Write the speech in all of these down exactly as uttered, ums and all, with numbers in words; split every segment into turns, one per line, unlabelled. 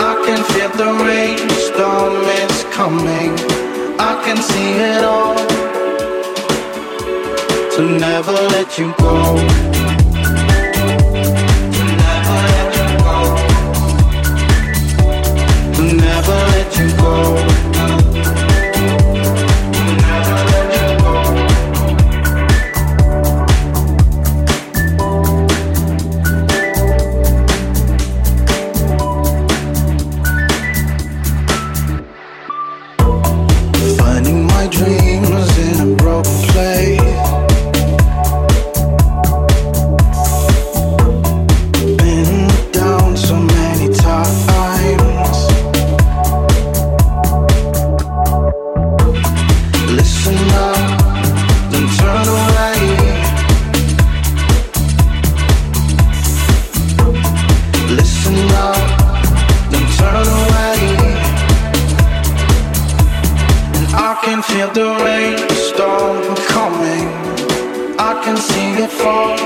I can feel the rainstorm, it's coming. I can see it all. To never let you go. To never let you go. To never let you go. Dreams in a broken place. Been down so many times. Listen up, don't turn away. Listen up, don't turn away. I can feel the rainstorm coming. I can see it fall.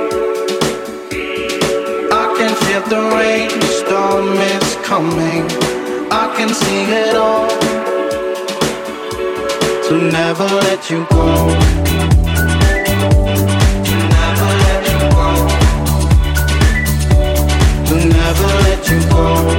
I can feel the rainstorm, it's coming. I can see it all. To never let you go. To never let you go. To never let you go.